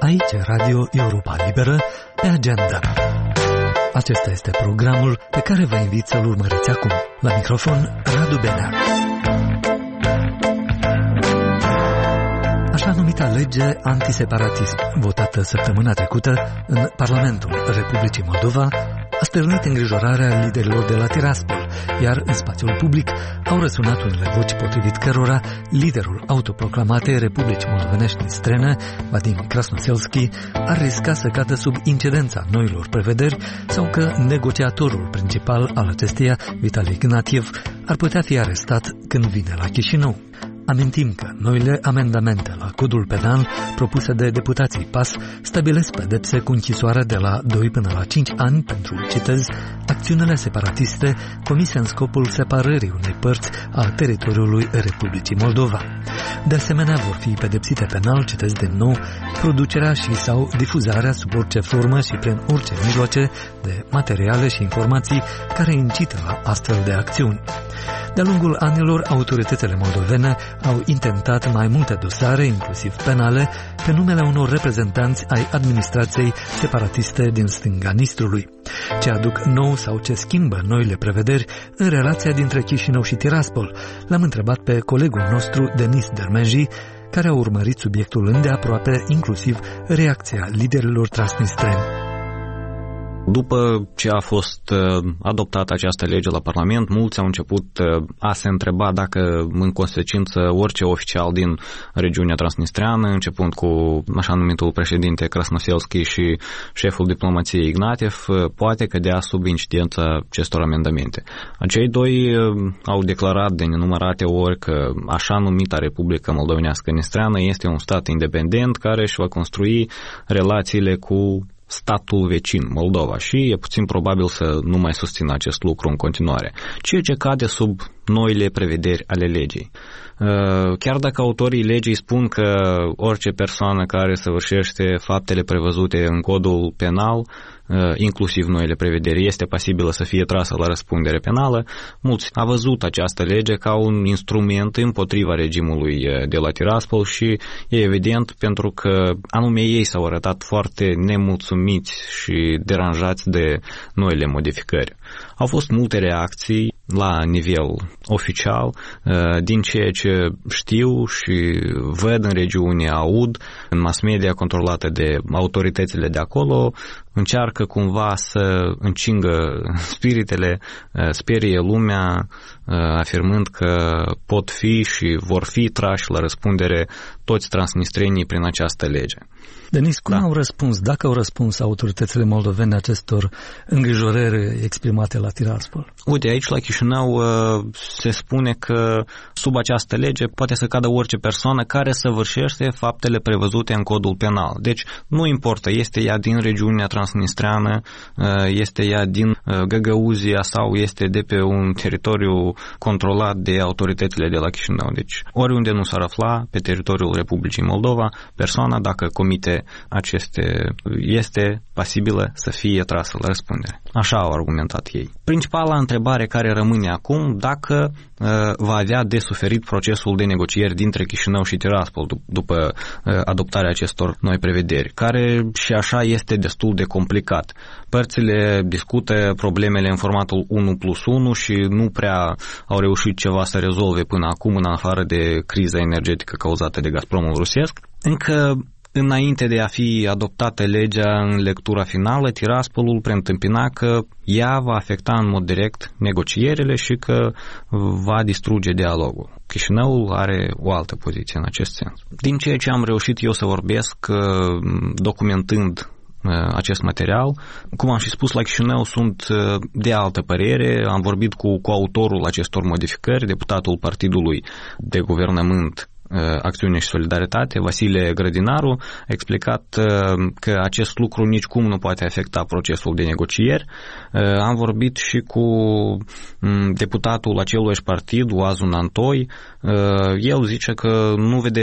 Aici Radio Europa Liberă pe agenda. Acesta este programul pe care vă invit să-l urmăriți acum. La microfon, Radu Benea. Așa numita lege antiseparatism, votată săptămâna trecută în Parlamentul Republicii Moldova, a stârnit îngrijorarea liderilor de la Tiraspol, iar în spațiul public au răsunat unele voci potrivit cărora liderul autoproclamatei Republicii Moldovenești din străină, Vadim Krasnoselski, ar risca să cadă sub incidența noilor prevederi sau că negociatorul principal al acesteia, Vitali Ignatiev, ar putea fi arestat când vine la Chișinău. Amintim că noile amendamente la codul penal propuse de deputații PAS stabilesc pedepse cu închisoare de la 2 până la 5 ani pentru, citez, acțiunile separatiste comise în scopul separării unei părți a teritoriului Republicii Moldova. De asemenea, vor fi pedepsite penal, citez din nou, producerea și sau difuzarea sub orice formă și prin orice mijloace de materiale și informații care incită la astfel de acțiuni. De-a lungul anilor, autoritățile moldovene au intentat mai multe dosare, inclusiv penale, pe numele unor reprezentanți ai administrației separatiste din stânga Nistrului. Ce aduc nou sau ce schimbă noile prevederi în relația dintre Chișinău și Tiraspol? L-am întrebat pe colegul nostru, Denis Dermenji, care a urmărit subiectul îndeaproape, inclusiv reacția liderilor transnistreni. După ce a fost adoptată această lege la Parlament, mulți au început a se întreba dacă, în consecință, orice oficial din regiunea transnistreană, începând cu așa numitul președinte Krasnoselski și șeful diplomației Ignatiev, poate cădea sub incidența acestor amendamente. Acei doi au declarat de nenumărate ori că așa numita Republica Moldovenească Nistreană este un stat independent care își va construi relațiile cu statul vecin, Moldova, și e puțin probabil să nu mai susțină acest lucru în continuare, ceea ce cade sub noile prevederi ale legii. Chiar dacă autorii legii spun că orice persoană care săvârșește faptele prevăzute în codul penal, inclusiv noile prevederi, este pasibilă să fie trasă la răspundere penală, mulți au văzut această lege ca un instrument împotriva regimului de la Tiraspol și e evident pentru că anume ei s-au arătat foarte nemulțumiți și deranjați de noile modificări. Au fost multe reacții la nivel oficial, din ceea ce știu și văd în regiune, aud, în mass media controlată de autoritățile de acolo, încearcă cumva să încingă spiritele, sperie lumea, afirmând că pot fi și vor fi trași la răspundere toți transnistrenii prin această lege. Denis, cum au răspuns, dacă au răspuns autoritățile moldovene acestor îngrijorări exprimate la Tiraspol? Uite, aici la Chișinău se spune că sub această lege poate să cadă orice persoană care săvârșește faptele prevăzute în codul penal. Deci nu importă, este ea din regiunea transnistreană, este ea din Găgăuzia sau este de pe un teritoriu controlat de autoritățile de la Chișinău. Deci oriunde nu s-ar afla pe teritoriul Republicii Moldova, persoana, dacă comite este pasibilă să fie trasă la răspundere. Așa au argumentat ei. Principala întrebare care rămâne acum, dacă va avea de suferit procesul de negocieri dintre Chișinău și Tiraspol după adoptarea acestor noi prevederi, care și așa este destul de complicat. Părțile discută problemele în formatul 1+1 și nu prea au reușit ceva să rezolve până acum, în afară de criza energetică cauzată de Gazpromul rusesc. Încă înainte de a fi adoptată legea în lectura finală, Tiraspolul preîntâmpina că ea va afecta în mod direct negocierile și că va distruge dialogul. Chișinăul are o altă poziție în acest sens. Din ceea ce am reușit eu să vorbesc documentând acest material, cum am și spus, la Chișinău sunt de altă părere. Am vorbit cu autorul acestor modificări, deputatul Partidului de Guvernământ Acțiune și Solidaritate, Vasile Grădinaru, a explicat că acest lucru nicicum nu poate afecta procesul de negocieri. Am vorbit și cu deputatul aceluiși partid, Oazu Nantoi. El zice că nu vede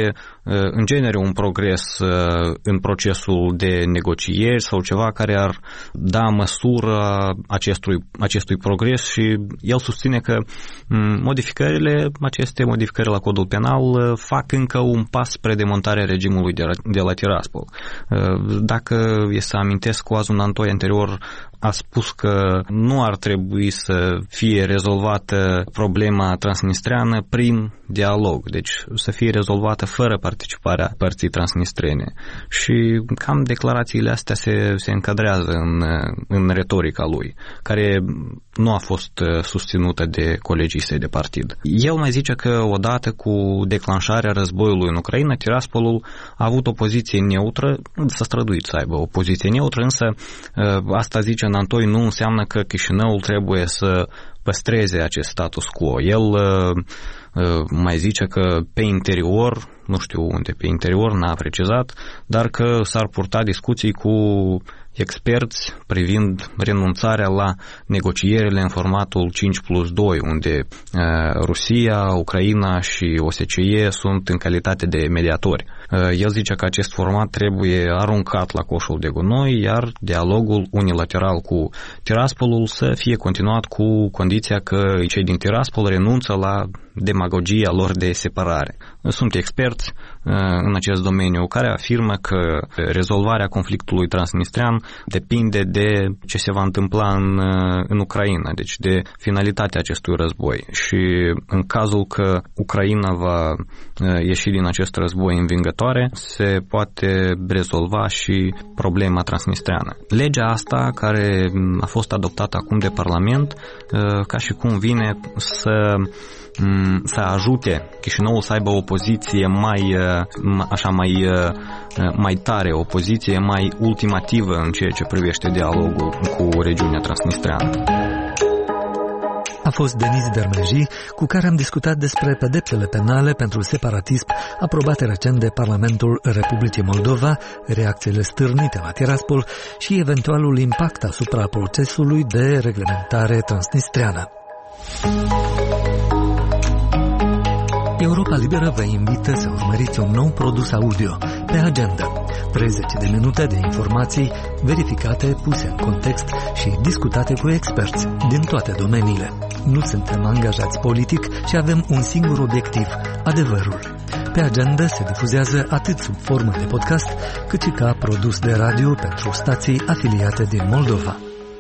în genere un progres în procesul de negocieri sau ceva care ar da măsură acestui progres și el susține că aceste modificări la codul penal fac încă un pas spre demontarea regimului de la Tiraspol. Dacă e să amintesc, Coazul Nantoi anterior a spus că nu ar trebui să fie rezolvată problema transnistreană prin dialog, deci să fie rezolvată fără participarea părții transnistrene. Și cam declarațiile astea se încadrează în retorica lui, care nu a fost susținută de colegii săi de partid. El mai zice că odată cu declanșarea războiului în Ucraina, Tiraspolul a avut o poziție neutră, s-a străduit să aibă o poziție neutră, însă asta, zice Nantoi, nu înseamnă că Chișinăul trebuie să păstreze acest status quo. El mai zice că pe interior, nu știu unde pe interior, n-a precizat, dar că s-ar purta discuții cu experți privind renunțarea la negocierile în formatul 5+2, unde Rusia, Ucraina și OSCE sunt în calitate de mediatori. El zice că acest format trebuie aruncat la coșul de gunoi, iar dialogul unilateral cu Tiraspolul să fie continuat cu condiția că cei din Tiraspol renunță la demagogia lor de separare. Sunt experți în acest domeniu care afirmă că rezolvarea conflictului transnistrean depinde de ce se va întâmpla în Ucraina, deci de finalitatea acestui război. Și în cazul că Ucraina va ieși din acest război învingătoare, se poate rezolva și problema transnistreană. Legea asta, care a fost adoptată acum de Parlament, ca și cum vine să ajute Chișinăul să aibă o poziție mai tare, o poziție mai ultimativă în ceea ce privește dialogul cu regiunea transnistreană. A fost Denis Dermeji, cu care am discutat despre pedepsele penale pentru separatism aprobate recent de Parlamentul Republicii Moldova, reacțiile stârnite la Tiraspol și eventualul impact asupra procesului de reglementare transnistreană. Europa Liberă vă invită să urmăriți un nou produs audio pe agenda. 30 de minute de informații verificate, puse în context și discutate cu experți din toate domeniile. Nu suntem angajați politic și avem un singur obiectiv, adevărul. Pe agenda se difuzează atât sub formă de podcast, cât și ca produs de radio pentru stații afiliate din Moldova.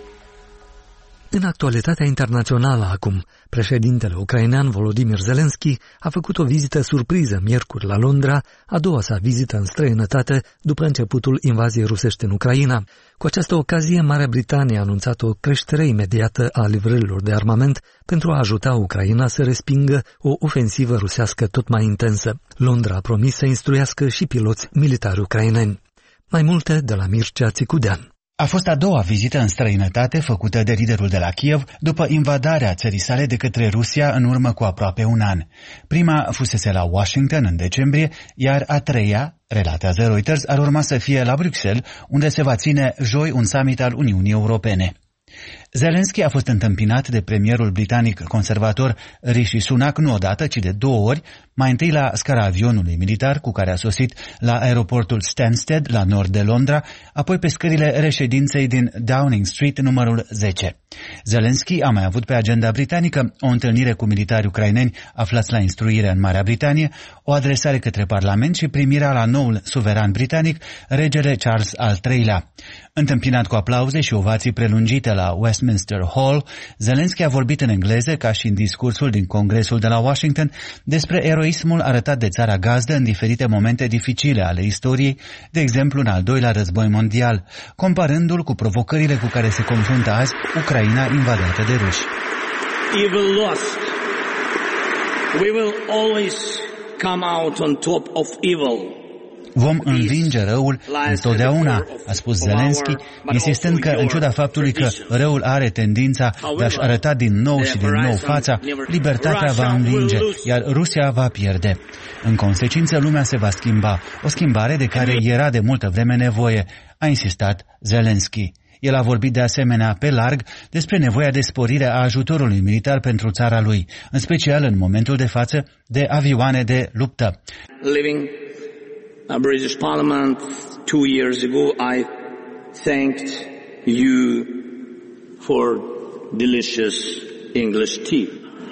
În actualitatea internațională acum, președintele ucrainean Volodymyr Zelensky a făcut o vizită surpriză miercuri la Londra, a doua sa vizită în străinătate după începutul invaziei rusești în Ucraina. Cu această ocazie, Marea Britanie a anunțat o creștere imediată a livrărilor de armament pentru a ajuta Ucraina să respingă o ofensivă rusească tot mai intensă. Londra a promis să instruiască și piloți militari ucraineni. Mai multe de la Mircea Țicudean. A fost a doua vizită în străinătate făcută de liderul de la Kiev după invadarea țării sale de către Rusia în urmă cu aproape un an. Prima fusese la Washington în decembrie, iar a treia, relatează Reuters, ar urma să fie la Bruxelles, unde se va ține joi un summit al Uniunii Europene. Zelensky a fost întâmpinat de premierul britanic conservator Rishi Sunak nu odată, ci de două ori, mai întâi la scara avionului militar cu care a sosit la aeroportul Stansted, la nord de Londra, apoi pe scările reședinței din Downing Street, numărul 10. Zelensky a mai avut pe agenda britanică o întâlnire cu militari ucraineni aflați la instruire în Marea Britanie, o adresare către Parlament și primirea la noul suveran britanic, regele Charles al III-lea. Întâmpinat cu aplauze și ovații prelungite la Westminster Hall, Zelensky a vorbit în engleză, ca și în discursul din Congresul de la Washington, despre eroismul arătat de țara gazdă în diferite momente dificile ale istoriei, de exemplu în al doilea război mondial, comparându-l cu provocările cu care se confruntă azi Ucraina invadată de ruși. Evil lost. We will always come out on top of evil. Vom învinge răul întotdeauna, a spus Zelensky, insistând că, în ciuda faptului că răul are tendința de a-și arăta din nou și din nou fața, libertatea va învinge, iar Rusia va pierde. În consecință, lumea se va schimba, o schimbare de care era de multă vreme nevoie, a insistat Zelensky. El a vorbit de asemenea pe larg despre nevoia de sporire a ajutorului militar pentru țara lui, în special în momentul de față de avioane de luptă. British Parliament 2 years ago, I thanked you for delicious English tea.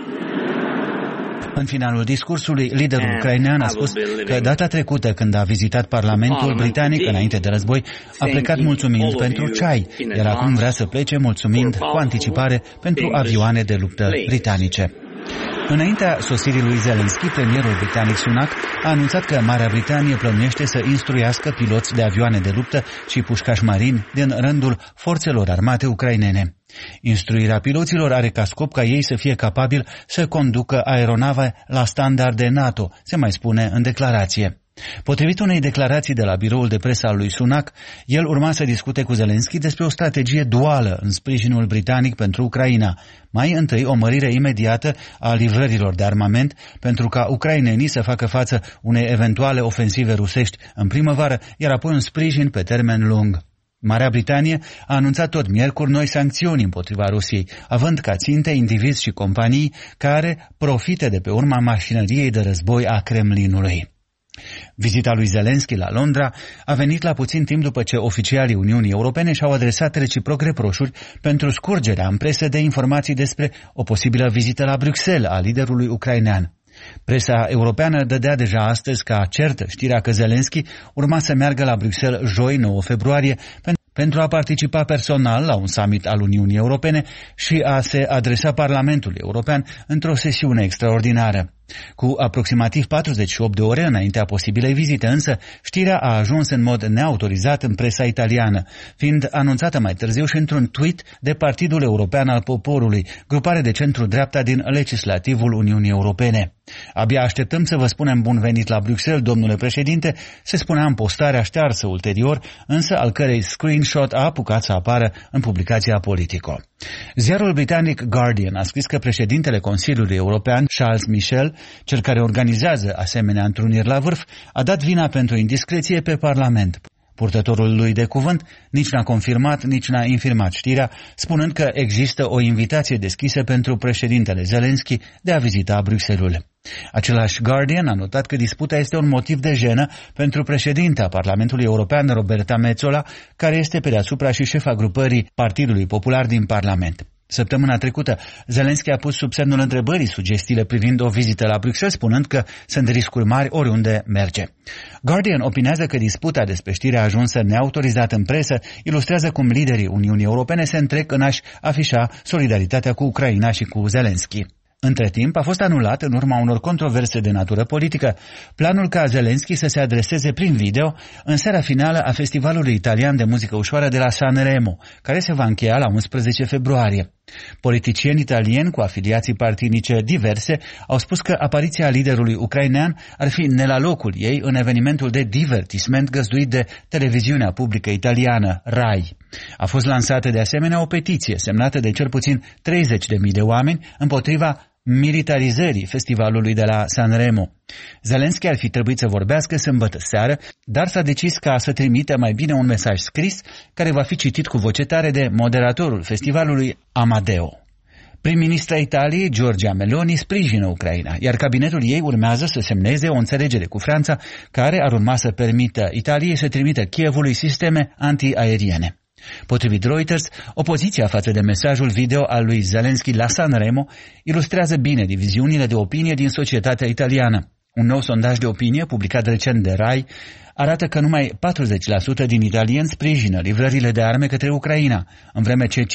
În finalul discursului, liderul ucrainean a spus că data trecută, când a vizitat Parlamentul britanic înainte de război, a plecat mulțumind pentru ceai, iar acum vrea să plece mulțumind cu anticipare pentru avioane de luptă britanice. Înaintea sosirii lui Zelensky, premierul britanic Sunak a anunțat că Marea Britanie plănuiește să instruiască piloți de avioane de luptă și pușcași marini din rândul forțelor armate ucrainene. Instruirea piloților are ca scop ca ei să fie capabili să conducă aeronave la standarde NATO, se mai spune în declarație. Potrivit unei declarații de la biroul de presă al lui Sunak, el urma să discute cu Zelensky despre o strategie duală în sprijinul britanic pentru Ucraina. Mai întâi o mărire imediată a livrărilor de armament pentru ca ucrainenii să facă față unei eventuale ofensive rusești în primăvară, iar apoi un sprijin pe termen lung. Marea Britanie a anunțat tot miercuri noi sancțiuni împotriva Rusiei, având ca ținte indivizi și companii care profită de pe urma mașinăriei de război a Kremlinului. Vizita lui Zelensky la Londra a venit la puțin timp după ce oficialii Uniunii Europene și-au adresat reciproc reproșuri pentru scurgerea în presă de informații despre o posibilă vizită la Bruxelles a liderului ucrainean. Presa europeană dădea deja astăzi ca certă știrea că Zelensky urma să meargă la Bruxelles joi 9 februarie pentru a participa personal la un summit al Uniunii Europene și a se adresa Parlamentului European într-o sesiune extraordinară. Cu aproximativ 48 de ore înaintea posibilei vizite, însă, știrea a ajuns în mod neautorizat în presa italiană, fiind anunțată mai târziu și într-un tweet de Partidul European al Poporului, grupare de centru-dreapta din legislativul Uniunii Europene. Abia așteptăm să vă spunem bun venit la Bruxelles, domnule președinte, se spunea în postarea ștearsă ulterior, însă al cărei screenshot a apucat să apară în publicația Politico. Ziarul britanic Guardian a scris că președintele Consiliului European, Charles Michel, cel care organizează asemenea întruniri la vârf, a dat vina pentru indiscreție pe Parlament. Purtătorul lui de cuvânt nici n-a confirmat, nici n-a infirmat știrea, spunând că există o invitație deschisă pentru președintele Zelensky de a vizita Bruxelles-ul. Același Guardian a notat că disputa este un motiv de jenă pentru președinta Parlamentului European, Roberta Metsola, care este pe deasupra și șefa grupării Partidului Popular din Parlament. Săptămâna trecută, Zelensky a pus sub semnul întrebării sugestiile privind o vizită la Bruxelles, spunând că sunt riscuri mari oriunde merge. Guardian opinează că disputa despre știrea ajunsă neautorizată în presă ilustrează cum liderii Uniunii Europene se întrec în a-și afișa solidaritatea cu Ucraina și cu Zelensky. Între timp, a fost anulat, în urma unor controverse de natură politică, planul ca Zelensky să se adreseze prin video în seara finală a Festivalului Italian de Muzică Ușoară de la Sanremo, care se va încheia la 11 februarie. Politicieni italieni cu afiliații partinice diverse au spus că apariția liderului ucrainean ar fi ne la locul ei în evenimentul de divertisment găzduit de televiziunea publică italiană, RAI. A fost lansată de asemenea o petiție semnată de cel puțin 30.000 de oameni împotriva militarizării festivalului de la Sanremo. Zelensky ar fi trebuit să vorbească sâmbătă seară, dar s-a decis ca să trimită mai bine un mesaj scris care va fi citit cu voce tare de moderatorul festivalului Amadeo. Prim-ministra Italiei, Giorgia Meloni, sprijină Ucraina, iar cabinetul ei urmează să semneze o înțelegere cu Franța care ar urma să permită Italiei să trimită Kievului sisteme antiaeriene. Potrivit Reuters, opoziția față de mesajul video al lui Zelensky la Sanremo ilustrează bine diviziunile de opinie din societatea italiană. Un nou sondaj de opinie publicat recent de RAI arată că numai 40% din italieni sprijină livrările de arme către Ucraina, în vreme ce 52%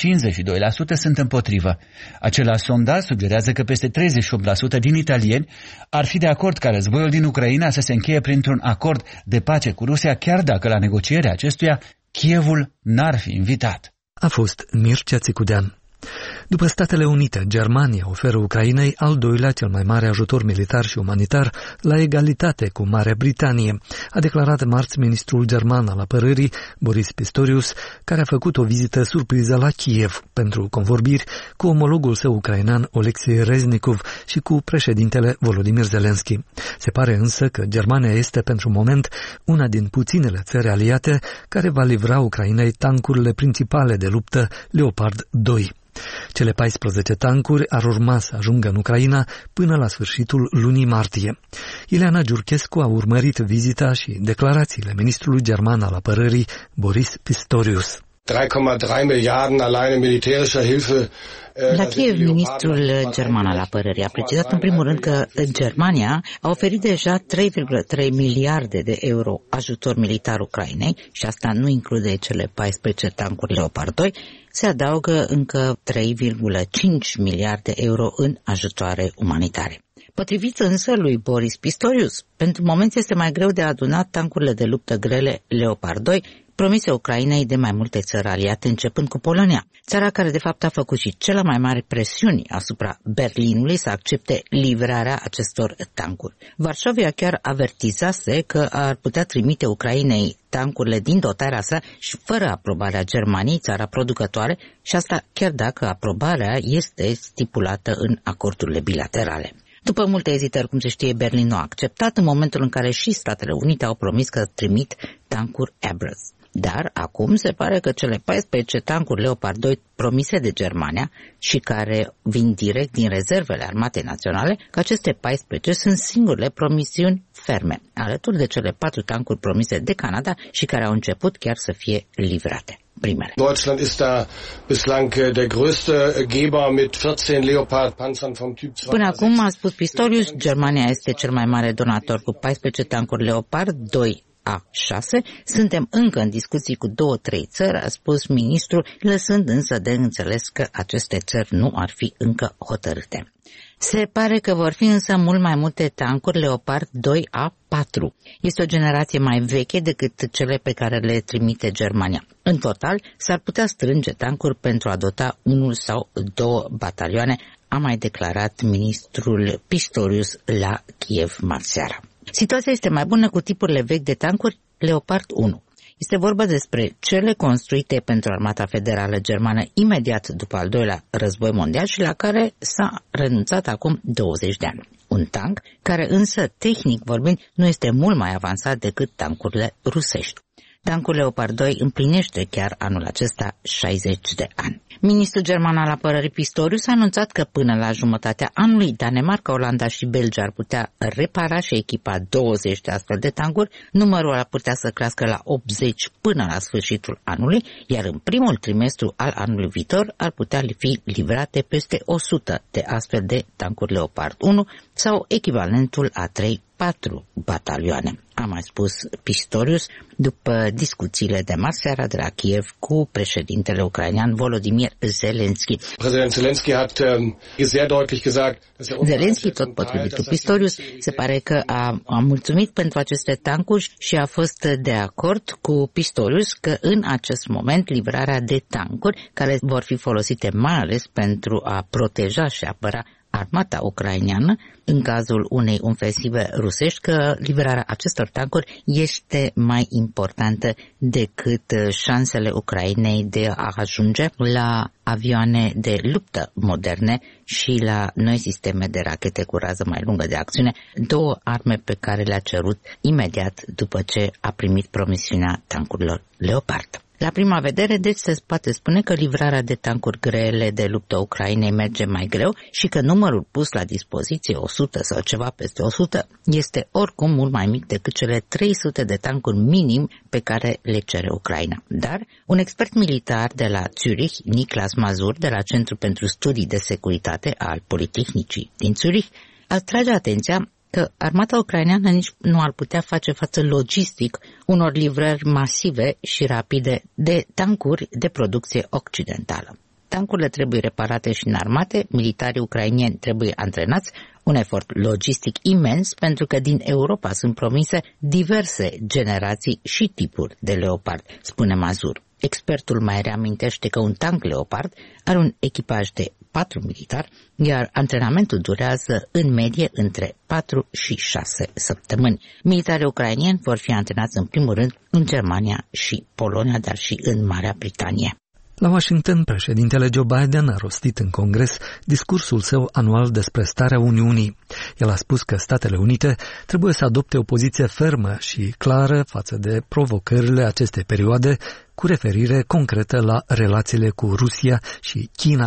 sunt împotrivă. Același sondaj sugerează că peste 38% din italieni ar fi de acord ca războiul din Ucraina să se încheie printr-un acord de pace cu Rusia, chiar dacă la negocierea acestuia Kievul n-ar fi invitat. A fost Mircea Țicudean. După Statele Unite, Germania oferă Ucrainei al doilea cel mai mare ajutor militar și umanitar la egalitate cu Marea Britanie, a declarat marți ministrul german al apărării, Boris Pistorius, care a făcut o vizită surpriză la Kiev pentru convorbiri cu omologul său ucrainean Oleksiy Reznikov și cu președintele Volodymyr Zelensky. Se pare însă că Germania este pentru moment una din puținele țări aliate care va livra Ucrainei tancurile principale de luptă Leopard 2. Cele 14 tancuri ar urma să ajungă în Ucraina până la sfârșitul lunii martie. Ileana Giurchescu a urmărit vizita și declarațiile ministrului german al apărării Boris Pistorius. 3,3 miliarde alleine militärischer Hilfe. La Kiev, ministrul german al apărării a precizat în primul rând că Germania a oferit deja 3,3 miliarde de euro ajutor militar Ucrainei și asta nu include cele 14 tancuri Leopard 2, se adaugă încă 3,5 miliarde euro în ajutoare umanitare. Potrivit însă lui Boris Pistorius, pentru moment este mai greu de adunat tancurile de luptă grele Leopard 2, promise Ucrainei de mai multe țări aliate, începând cu Polonia, țara care de fapt a făcut și cele mai mari presiuni asupra Berlinului să accepte livrarea acestor tancuri. Varșovia chiar avertizase că ar putea trimite Ucrainei tancurile din dotarea sa și fără aprobarea Germaniei, țara producătoare, și asta chiar dacă aprobarea este stipulată în acordurile bilaterale. După multe ezitări, cum se știe, Berlin a acceptat în momentul în care și Statele Unite au promis că trimit tancuri Abrams. Dar acum se pare că cele 14 tancuri Leopard 2 promise de Germania și care vin direct din rezervele armatei naționale, că aceste 14 sunt singurele promisiuni ferme, alături de cele 4 tancuri promise de Canada și care au început chiar să fie livrate. Primele. Deutschland ist da bislang der größte Geber mit 14 Leopard Panzern vom Typ 2. Până acum, a spus Pistorius, Germania este cel mai mare donator cu 14 tancuri Leopard 2 A6. Suntem încă în discuții cu 2-3 țări, a spus ministrul, lăsând însă de înțeles că aceste țări nu ar fi încă hotărâte. Se pare că vor fi însă mult mai multe tancuri Leopard 2A4. Este o generație mai veche decât cele pe care le trimite Germania. În total, s-ar putea strânge tancuri pentru a dota 1 sau 2 batalioane, a mai declarat ministrul Pistorius la Kiev marseara. Situația este mai bună cu tipurile vechi de tancuri Leopard 1. Este vorba despre cele construite pentru Armata Federală Germană imediat după al doilea război mondial și la care s-a renunțat acum 20 de ani. Un tank care însă, tehnic vorbind, nu este mult mai avansat decât tancurile rusești. Tancul Leopard 2 împlinește chiar anul acesta 60 de ani. Ministrul german al apărării Pistorius a anunțat că până la jumătatea anului Danemarca, Olanda și Belgia ar putea repara și echipa 20 de astfel de tancuri, numărul ar putea să crească la 80 până la sfârșitul anului, iar în primul trimestru al anului viitor ar putea fi livrate peste 100 de astfel de tancuri Leopard 1 sau echivalentul a 3-4 batalioane, a mai spus Pistorius după discuțiile de marseara de la Kiev cu președintele ucrainean Volodymyr Zelensky. Zelensky, tot potrivit lui Pistorius, se pare că a mulțumit pentru aceste tancuri și a fost de acord cu Pistorius că în acest moment livrarea de tancuri, care vor fi folosite mai ales pentru a proteja și apăra armata ucraineană, în cazul unei ofensive rusești, că livrarea acestor tancuri este mai importantă decât șansele Ucrainei de a ajunge la avioane de luptă moderne și la noi sisteme de rachete cu rază mai lungă de acțiune, două arme pe care le-a cerut imediat după ce a primit promisiunea tancurilor Leopard. La prima vedere, deci, se poate spune că livrarea de tancuri grele de luptă Ucrainei merge mai greu și că numărul pus la dispoziție, 100 sau ceva peste 100, este oricum mult mai mic decât cele 300 de tancuri minim pe care le cere Ucraina. Dar un expert militar de la Zurich, Niklas Mazur, de la Centrul pentru Studii de Securitate al Politehnicii din Zurich, atrage atenția că armata ucraineană nici nu ar putea face față logistic unor livrări masive și rapide de tancuri de producție occidentală. Tancurile trebuie reparate și înarmate, militarii ucrainieni trebuie antrenați, un efort logistic imens pentru că din Europa sunt promise diverse generații și tipuri de Leopard, spune Mazur. Expertul mai reamintește că un tank Leopard are un echipaj de 4 militari, iar antrenamentul durează în medie între 4 și 6 săptămâni. Militarii ucrainieni vor fi antrenați în primul rând în Germania și Polonia, dar și în Marea Britanie. La Washington, președintele Joe Biden a rostit în Congres discursul său anual despre starea Uniunii. El a spus că Statele Unite trebuie să adopte o poziție fermă și clară față de provocările acestei perioade, cu referire concretă la relațiile cu Rusia și China.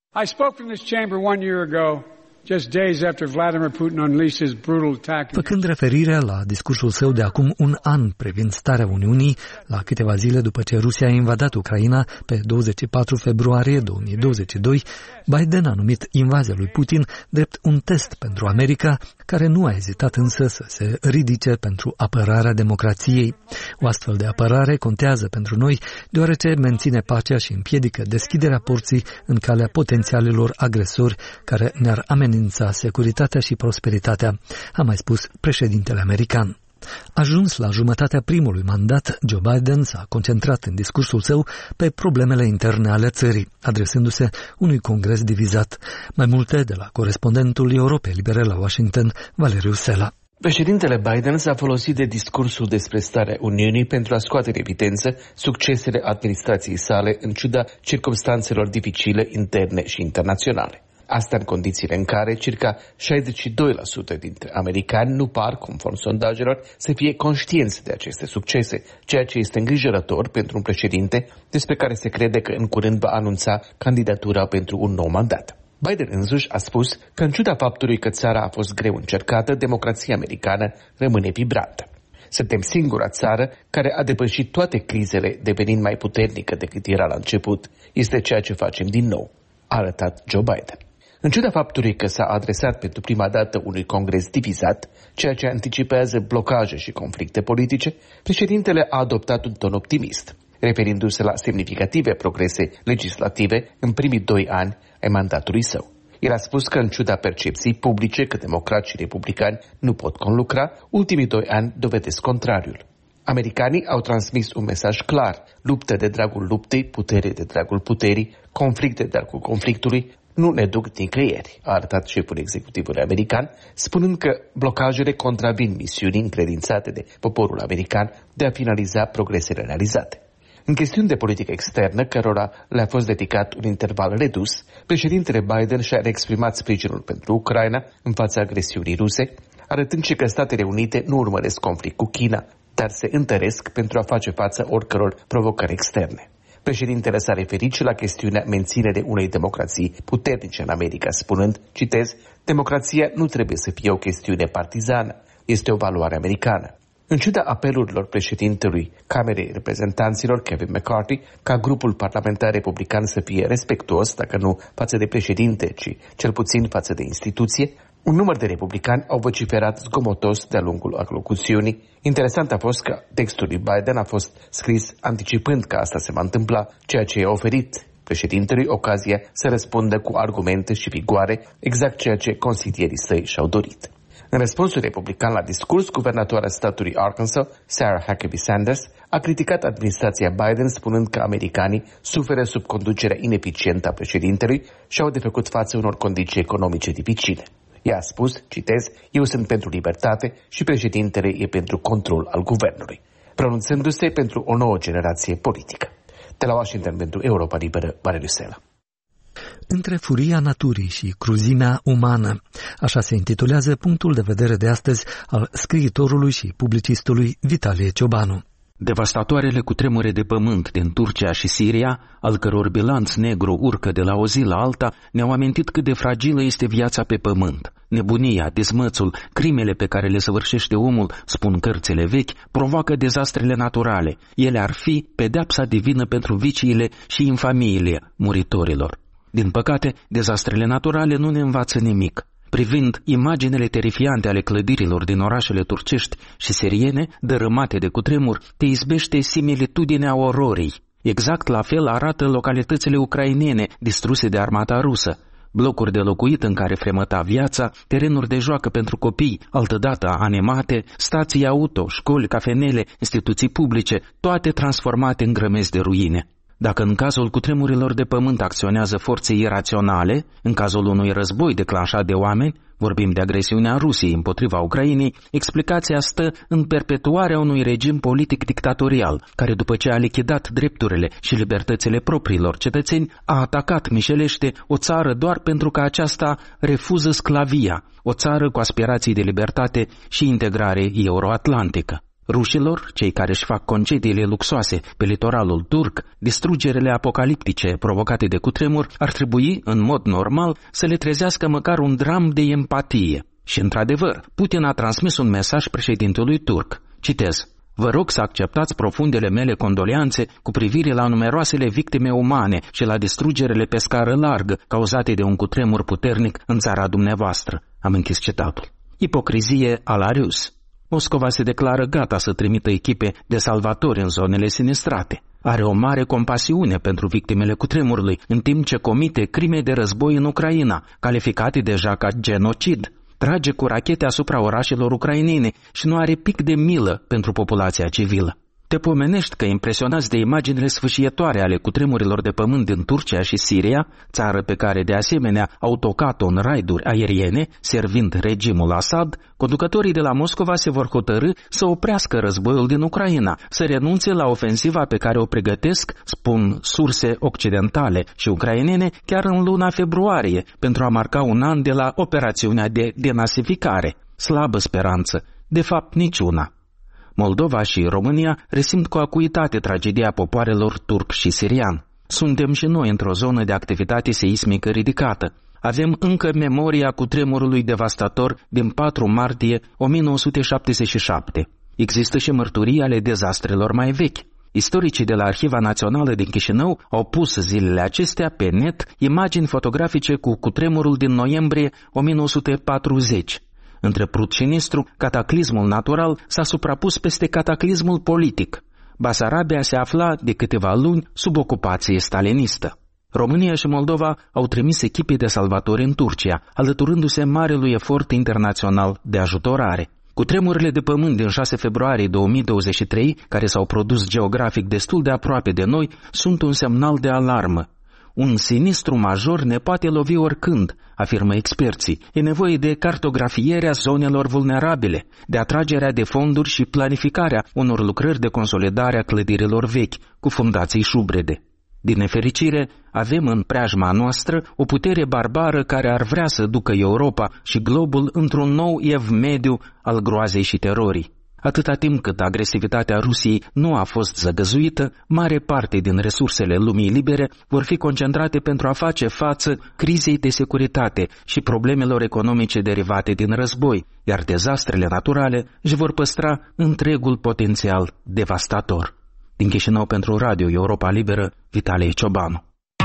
I spoke from this chamber 1 year ago, just days after Vladimir Putin unleashed his brutal attack. Făcând referire la discursul său de acum un an privind starea Uniunii, la câteva zile după ce Rusia a invadat Ucraina pe 24 februarie 2022, Biden a numit invazia lui Putin drept un test pentru America, care nu a ezitat însă să se ridice pentru apărarea democrației. O astfel de apărare contează pentru noi, deoarece menține pacea și împiedică deschiderea porții în calea potențialilor agresori care ne-ar amenința securitatea și prosperitatea, a mai spus președintele american. Ajuns la jumătatea primului mandat, Joe Biden s-a concentrat în discursul său pe problemele interne ale țării, adresându-se unui congres divizat. Mai multe de la corespondentul Europei Libere la Washington, Valeriu Sela. Președintele Biden s-a folosit de discursul despre starea Uniunii pentru a scoate în evidență succesele administrației sale în ciuda circumstanțelor dificile interne și internaționale. Asta în condițiile în care circa 62% dintre americani nu par, conform sondajelor, să fie conștienți de aceste succese, ceea ce este îngrijorător pentru un președinte despre care se crede că în curând va anunța candidatura pentru un nou mandat. Biden însuși a spus că în ciuda faptului că țara a fost greu încercată, democrația americană rămâne vibrantă. Suntem singura țară care a depășit toate crizele, devenind mai puternică decât era la început. Este ceea ce facem din nou, a arătat Joe Biden. În ciuda faptului că s-a adresat pentru prima dată unui congres divizat, ceea ce anticipează blocaje și conflicte politice, președintele a adoptat un ton optimist, referindu-se la semnificative progrese legislative în primii 2 ani ai mandatului său. El a spus că în ciuda percepției publice că democrați și republicani nu pot conlucra, ultimii 2 ani dovedesc contrariul. Americanii au transmis un mesaj clar: luptă de dragul luptei, putere de dragul puterii, conflict de dragul conflictului, nu ne duc nicăieri, a arătat șeful executivului american, spunând că blocajele contravin misiunii încredințate de poporul american de a finaliza progresele realizate. În chestiuni de politică externă, cărora le-a fost dedicat un interval redus, președintele Biden și-a exprimat sprijinul pentru Ucraina în fața agresiunii ruse, arătând și că Statele Unite nu urmăresc conflict cu China, dar se întăresc pentru a face față oricăror provocări externe. Președintele s-a referit și la chestiunea menținerii unei democrații puternice în America, spunând, citez, democrația nu trebuie să fie o chestiune partizană, este o valoare americană. În ciuda apelurilor președintelui Camerei Reprezentanților, Kevin McCarthy, ca grupul parlamentar republican să fie respectuos, dacă nu față de președinte, ci cel puțin față de instituție, un număr de republicani au vociferat zgomotos de-a lungul alocuțiunii. Interesant a fost că textul lui Biden a fost scris anticipând că asta se va întâmpla, ceea ce i-a oferit președintelui ocazia să răspundă cu argumente și vigoare exact ceea ce consilierii săi și-au dorit. În răspunsul republican la discurs, guvernatoarea statului Arkansas, Sarah Huckabee Sanders, a criticat administrația Biden spunând că americanii suferă sub conducerea ineficientă a președintelui și au de făcut față unor condiții economice dificile. Ea a spus, citez, eu sunt pentru libertate și președintele e pentru control al guvernului, pronunțându-se pentru o nouă generație politică. De la Washington pentru Europa Liberă, Valeriu Sela. Între furia naturii și cruzimea umană. Așa se intitulează punctul de vedere de astăzi al scriitorului și publicistului Vitalie Ciobanu. Devastatoarele cutremure de pământ din Turcia și Siria, al căror bilanț negru urcă de la o zi la alta, ne-au amintit cât de fragilă este viața pe pământ. Nebunia, dezmățul, crimele pe care le săvârșește omul, spun cărțile vechi, provoacă dezastrele naturale. Ele ar fi pedeapsa divină pentru viciile și infamiile muritorilor. Din păcate, dezastrele naturale nu ne învață nimic. Privind imaginele terifiante ale clădirilor din orașele turcești și siriene, dărâmate de cutremur, te izbește similitudinea ororii. Exact la fel arată localitățile ucrainene distruse de armata rusă. Blocuri de locuit în care fremăta viața, terenuri de joacă pentru copii, altădată animate, stații auto, școli, cafenele, instituții publice, toate transformate în grămezi de ruine. Dacă în cazul cutremurilor de pământ acționează forțe iraționale, în cazul unui război declanșat de oameni, vorbim de agresiunea Rusiei împotriva Ucrainei, explicația stă în perpetuarea unui regim politic dictatorial, care după ce a lichidat drepturile și libertățile propriilor cetățeni, a atacat mișelește o țară doar pentru că aceasta refuză sclavia, o țară cu aspirații de libertate și integrare euroatlantică. rușilor, cei care își fac concediile luxoase pe litoralul turc, distrugerile apocaliptice provocate de cutremur ar trebui, în mod normal, să le trezească măcar un dram de empatie. Și, într-adevăr, Putin a transmis un mesaj președintelui turc. Citez: "Vă rog să acceptați profundele mele condoleanțe cu privire la numeroasele victime umane și la distrugerile pe scară largă cauzate de un cutremur puternic în țara dumneavoastră." Am închis citatul. Ipocrizie a la rus. Moscova se declară gata să trimită echipe de salvatori în zonele sinistrate. Are o mare compasiune pentru victimele cutremurului, în timp ce comite crime de război în Ucraina, calificate deja ca genocid. Trage cu rachete asupra orașelor ucrainene și nu are pic de milă pentru populația civilă. Te pomenești că, impresionați de imaginile sfâșietoare ale cutremurilor de pământ din Turcia și Siria, țară pe care de asemenea au tocat-o în raiduri aeriene, servind regimul Assad, conducătorii de la Moscova se vor hotărî să oprească războiul din Ucraina, să renunțe la ofensiva pe care o pregătesc, spun surse occidentale și ucrainene, chiar în luna februarie, pentru a marca un an de la operațiunea de denasificare. Slabă speranță, de fapt niciuna. Moldova și România resimt cu acuitate tragedia popoarelor turc și sirian. Suntem și noi într-o zonă de activitate seismică ridicată. Avem încă memoria cutremurului devastator din 4 martie 1977. Există și mărturii ale dezastrelor mai vechi. Istoricii de la Arhiva Națională din Chișinău au pus zilele acestea pe net imagini fotografice cu cutremurul din noiembrie 1940. Între Prut și Nistru, cataclismul natural s-a suprapus peste cataclismul politic. Basarabia se afla de câteva luni sub ocupație stalinistă. România și Moldova au trimis echipe de salvatori în Turcia, alăturându-se marelui efort internațional de ajutorare. Cutremurile de pământ din 6 februarie 2023, care s-au produs geografic destul de aproape de noi, sunt un semnal de alarmă. Un sinistru major ne poate lovi oricând, afirmă experții. E nevoie de cartografierea zonelor vulnerabile, de atragerea de fonduri și planificarea unor lucrări de consolidare a clădirilor vechi, cu fundații șubrede. Din nefericire, avem în preajma noastră o putere barbară care ar vrea să ducă Europa și globul într-un nou ev mediu al groazei și terorii. Atâta timp cât agresivitatea Rusiei nu a fost zăgăzuită, mare parte din resursele lumii libere vor fi concentrate pentru a face față crizei de securitate și problemelor economice derivate din război, iar dezastrele naturale își vor păstra întregul potențial devastator. Din Chișinău pentru Radio Europa Liberă, Vitalie Ciobanu.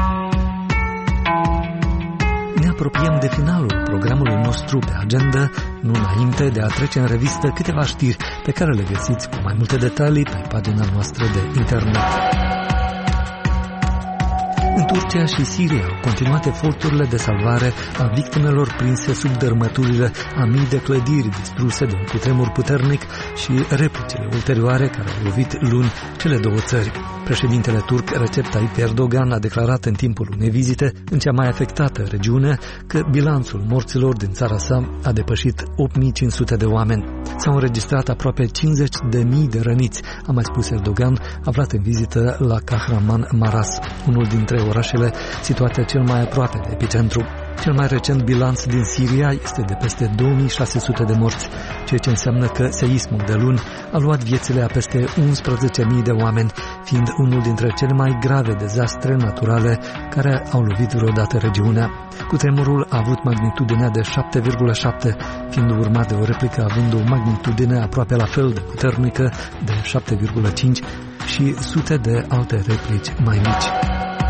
Ne apropiem de finalul programului nostru pe agenda, nu înainte de a trece în revistă câteva știri pe care le găsiți cu mai multe detalii pe pagina noastră de internet. În Turcia și Siria au continuat eforturile de salvare a victimelor prinse sub dărâmăturile a mii de clădiri distruse de un cutremur puternic și replicile ulterioare care au lovit luni cele două țări. Președintele turc Recep Tayyip Erdogan a declarat în timpul unei vizite în cea mai afectată regiune că bilanțul morților din țara sa a depășit 8500 de oameni. S-au înregistrat aproape 50.000 de răniți, a mai spus Erdogan, aflat în vizită la Kahramanmaras, unul dintre orașele situate cel mai aproape de epicentru. Cel mai recent bilanț din Siria este de peste 2600 de morți, ceea ce înseamnă că seismul de luni a luat viețile a peste 11.000 de oameni, fiind unul dintre cele mai grave dezastre naturale care au lovit vreodată regiunea. Cutremurul a avut magnitudinea de 7,7, fiind urmat de o replică având o magnitudine aproape la fel de puternică de 7,5 și sute de alte replici mai mici.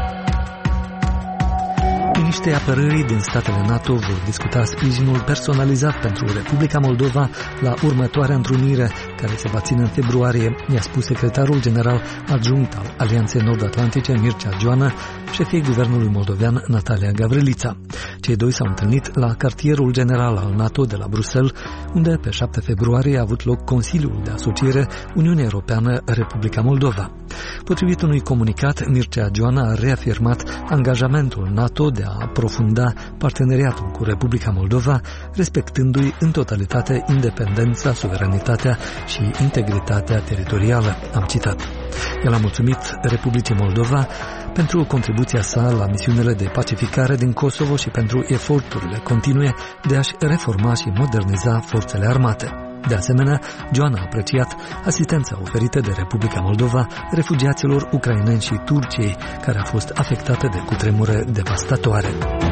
Miniștrii apărării din statele NATO vor discuta sprijinul personalizat pentru Republica Moldova la următoarea întrunire, care se va ține în februarie, i-a spus secretarul general adjunct al Alianței Nord-Atlantice, Mircea Joană, șefii guvernului moldovean, Natalia Gavrilița. Cei doi s-au întâlnit la cartierul general al NATO de la Bruxelles, unde pe 7 februarie a avut loc Consiliul de Asociere Uniunea Europeană-Republica Moldova. Potrivit unui comunicat, Mircea Joană a reafirmat angajamentul NATO de a aprofunda parteneriatul cu Republica Moldova, respectându-i în totalitate independența, suveranitatea și integritatea teritorială. Am citat. El a mulțumit Republicii Moldova pentru contribuția sa la misiunile de pacificare din Kosovo și pentru eforturile continue de a-și reforma și moderniza forțele armate. De asemenea, Joana a apreciat asistența oferită de Republica Moldova refugiaților ucraineni și Turciei, care a fost afectată de cutremure devastatoare.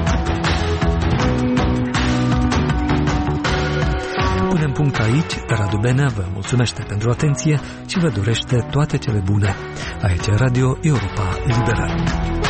Punem punct aici. Radu Benea vă mulțumește pentru atenție și vă dorește toate cele bune. Aici Radio Europa Liberă.